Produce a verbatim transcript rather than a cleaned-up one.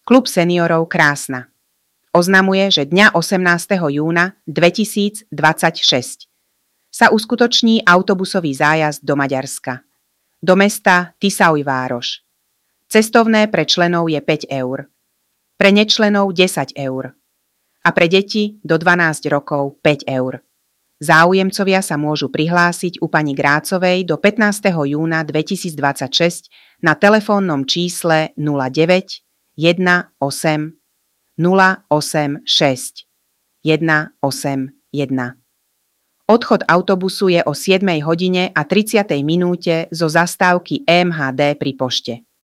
Klub seniorov Krásna oznamuje, že dňa osemnásteho júna dvetisícdvadsaťšesť sa uskutoční autobusový zájazd do Maďarska, do mesta Tiszaújváros. Cestovné pre členov je päť eur, pre nečlenov desať eur a pre deti do dvanásť rokov päť eur. Záujemcovia sa môžu prihlásiť u pani Grácovej do pätnásteho júna dvetisícdvadsaťšesť na telefónnom čísle nula deväť jeden osem nula osem šesť jeden osem jeden. Odchod autobusu je o siedmej hodine a tridsiatej minúte zo zastávky é em há dé pri pošte.